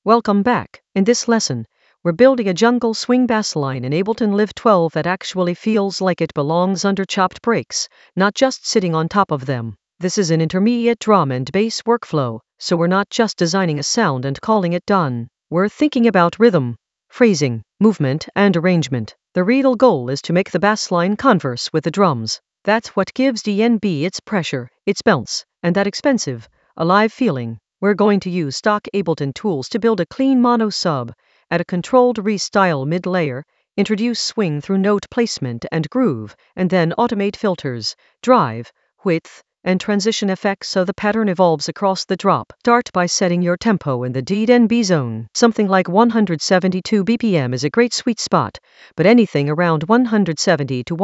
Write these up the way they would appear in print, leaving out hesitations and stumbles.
Welcome back. In this lesson, we're building a jungle swing bass line in Ableton Live 12 that actually feels like it belongs under chopped breaks, not just sitting on top of them. This is an intermediate drum and bass workflow, so we're not just designing a sound and calling it done. We're thinking about rhythm, phrasing, movement, and arrangement. The real goal is to make the bass line converse with the drums. That's what gives DNB its pressure, its bounce, and that expensive, alive feeling. We're going to use stock Ableton tools to build a clean mono sub, add a controlled restyle mid-layer, introduce swing through note placement and groove, and then automate filters, drive, width, and transition effects so the pattern evolves across the drop. Start by setting your tempo in the DNB zone. Something like 172 BPM is a great sweet spot, but anything around 170 to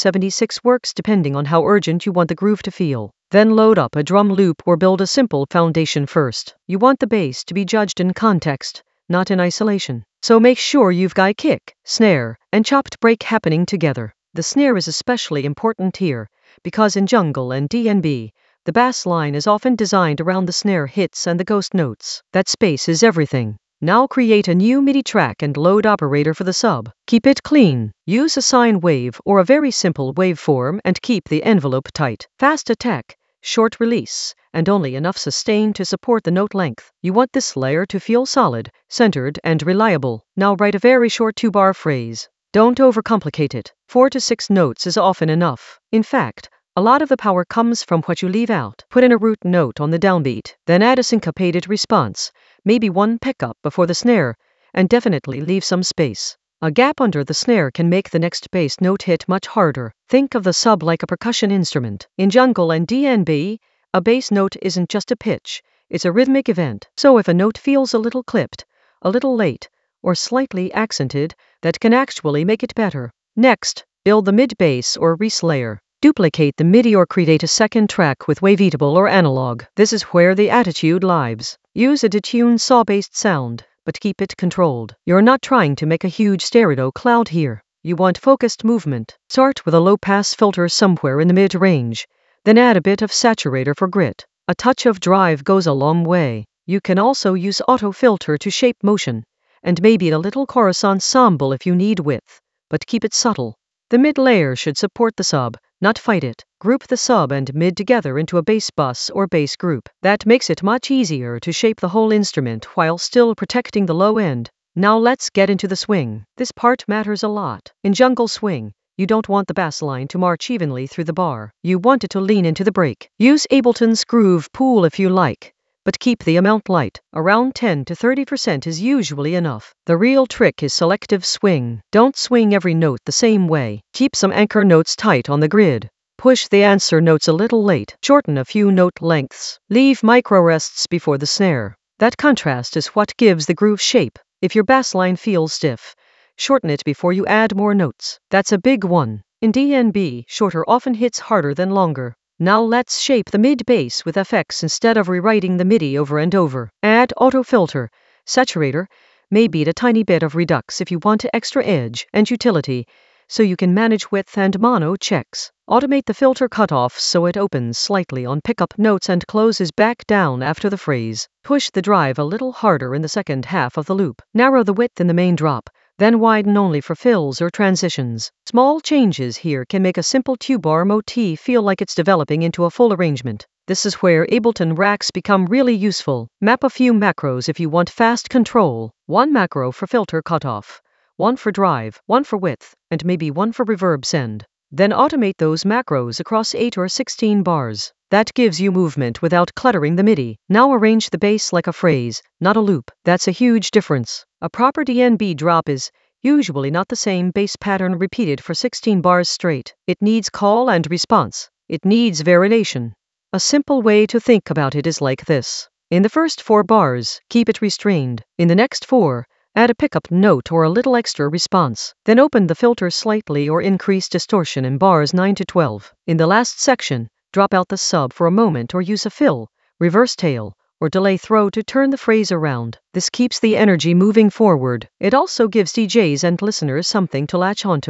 176 works depending on how urgent you want the groove to feel. Then load up a drum loop or build a simple foundation first. You want the bass to be judged in context, not in isolation. So make sure you've got kick, snare, and chopped break happening together. The snare is especially important here, because in jungle and DNB, the bass line is often designed around the snare hits and the ghost notes. That space is everything. Now create a new MIDI track and load operator for the sub. Keep it clean. Use a sine wave or a very simple waveform and keep the envelope tight. Fast attack, short release, and only enough sustain to support the note length. You want this layer to feel solid, centered, and reliable. Now write a very short 2-bar phrase. Don't overcomplicate it. 4 to 6 notes is often enough. In fact, a lot of the power comes from what you leave out. Put in a root note on the downbeat, then add a syncopated response, maybe one pickup before the snare, and definitely leave some space. A gap under the snare can make the next bass note hit much harder. Think of the sub like a percussion instrument. In jungle and DNB, a bass note isn't just a pitch, it's a rhythmic event. So if a note feels a little clipped, a little late, or slightly accented, that can actually make it better. Next, build the mid bass or res layer. Duplicate the MIDI or create a second track with wavetable or analog. This is where the attitude lies. Use a detuned saw-based sound, but keep it controlled. You're not trying to make a huge stereo cloud here. You want focused movement. Start with a low-pass filter somewhere in the mid-range, then add a bit of saturator for grit. A touch of drive goes a long way. You can also use auto filter to shape motion, and maybe a little chorus ensemble if you need width, but keep it subtle. The mid layer should support the sub, not fight it. Group the sub and mid together into a bass bus or bass group. That makes it much easier to shape the whole instrument while still protecting the low end. Now let's get into the swing. This part matters a lot. In jungle swing, you don't want the bass line to march evenly through the bar. You want it to lean into the break. Use Ableton's Groove Pool if you like, but keep the amount light. Around 10 to 30% is usually enough. The real trick is selective swing. Don't swing every note the same way. Keep some anchor notes tight on the grid. Push the answer notes a little late. Shorten a few note lengths. Leave micro rests before the snare. That contrast is what gives the groove shape. If your bass line feels stiff, shorten it before you add more notes. That's a big one. In DNB, shorter often hits harder than longer. Now let's shape the mid bass with effects instead of rewriting the MIDI over and over. Add auto filter, saturator, maybe a tiny bit of redux if you want extra edge, and utility, so you can manage width and mono checks. Automate the filter cutoff so it opens slightly on pickup notes and closes back down after the phrase. Push the drive a little harder in the second half of the loop. Narrow the width in the main drop, then widen only for fills or transitions. Small changes here can make a simple 2-bar motif feel like it's developing into a full arrangement. This is where Ableton racks become really useful. Map a few macros if you want fast control. One macro for filter cutoff, one for drive, one for width, and maybe one for reverb send. Then automate those macros across 8 or 16 bars. That gives you movement without cluttering the MIDI. Now arrange the bass like a phrase, not a loop. That's a huge difference. A proper DNB drop is usually not the same bass pattern repeated for 16 bars straight. It needs call and response. It needs variation. A simple way to think about it is like this. In the first 4 bars, keep it restrained. In the next 4, add a pickup note or a little extra response. Then open the filter slightly or increase distortion in bars 9 to 12. In the last section, drop out the sub for a moment or use a fill, reverse tail, or delay throw to turn the phrase around. This keeps the energy moving forward. It also gives DJs and listeners something to latch onto,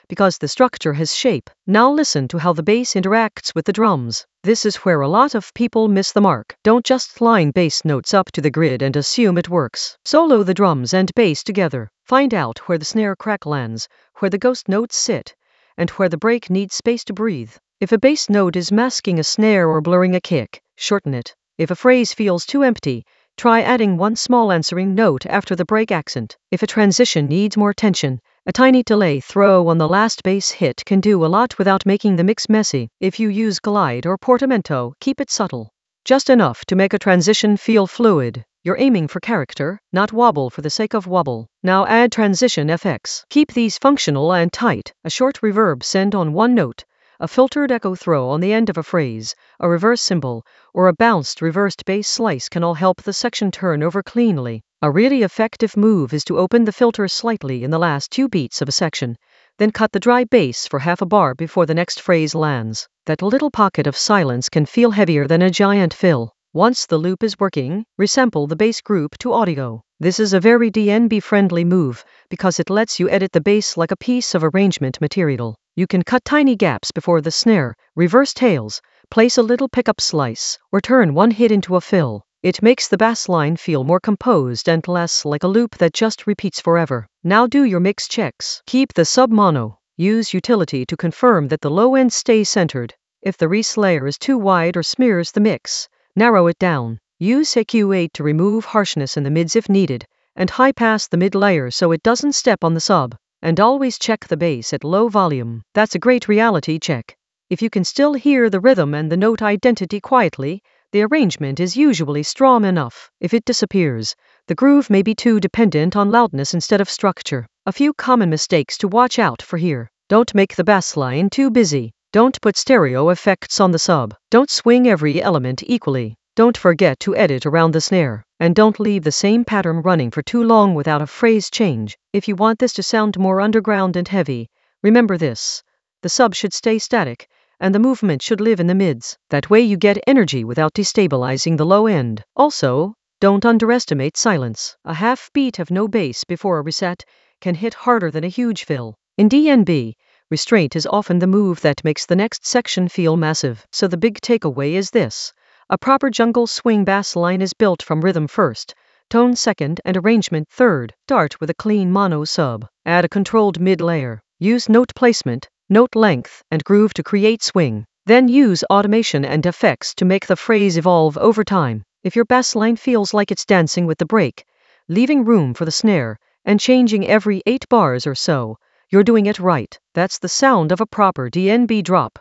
because the structure has shape. Now listen to how the bass interacts with the drums. This is where a lot of people miss the mark. Don't just line bass notes up to the grid and assume it works. Solo the drums and bass together. Find out where the snare crack lands, where the ghost notes sit, and where the break needs space to breathe. If a bass note is masking a snare or blurring a kick, shorten it. If a phrase feels too empty, try adding one small answering note after the break accent. If a transition needs more tension, a tiny delay throw on the last bass hit can do a lot without making the mix messy. If you use glide or portamento, keep it subtle. Just enough to make a transition feel fluid. You're aiming for character, not wobble for the sake of wobble. Now add transition effects. Keep these functional and tight. A short reverb send on one note, a filtered echo throw on the end of a phrase, a reverse cymbal, or a bounced reversed bass slice can all help the section turn over cleanly. A really effective move is to open the filter slightly in the last 2 beats of a section, then cut the dry bass for half a bar before the next phrase lands. That little pocket of silence can feel heavier than a giant fill. Once the loop is working, resample the bass group to audio. This is a very DNB-friendly move because it lets you edit the bass like a piece of arrangement material. You can cut tiny gaps before the snare, reverse tails, place a little pickup slice, or turn one hit into a fill. It makes the bass line feel more composed and less like a loop that just repeats forever. Now do your mix checks. Keep the sub-mono. Use utility to confirm that the low end stays centered. If the res layer is too wide or smears the mix, narrow it down. Use EQ8 to remove harshness in the mids if needed, and high pass the mid layer so it doesn't step on the sub. And always check the bass at low volume. That's a great reality check. If you can still hear the rhythm and the note identity quietly, the arrangement is usually strong enough. If it disappears, the groove may be too dependent on loudness instead of structure. A few common mistakes to watch out for here. Don't make the bass line too busy. Don't put stereo effects on the sub. Don't swing every element equally. Don't forget to edit around the snare. And don't leave the same pattern running for too long without a phrase change. If you want this to sound more underground and heavy, remember this. The sub should stay static, and the movement should live in the mids. That way you get energy without destabilizing the low end. Also, don't underestimate silence. A half beat of no bass before a reset can hit harder than a huge fill. In DNB, restraint is often the move that makes the next section feel massive. So the big takeaway is this. A proper jungle swing bass line is built from rhythm first, tone second, and arrangement third. Start with a clean mono sub. Add a controlled mid layer. Use note placement, note length, and groove to create swing. Then use automation and effects to make the phrase evolve over time. If your bass line feels like it's dancing with the break, leaving room for the snare, and changing every 8 bars or so, you're doing it right. That's the sound of a proper DNB drop.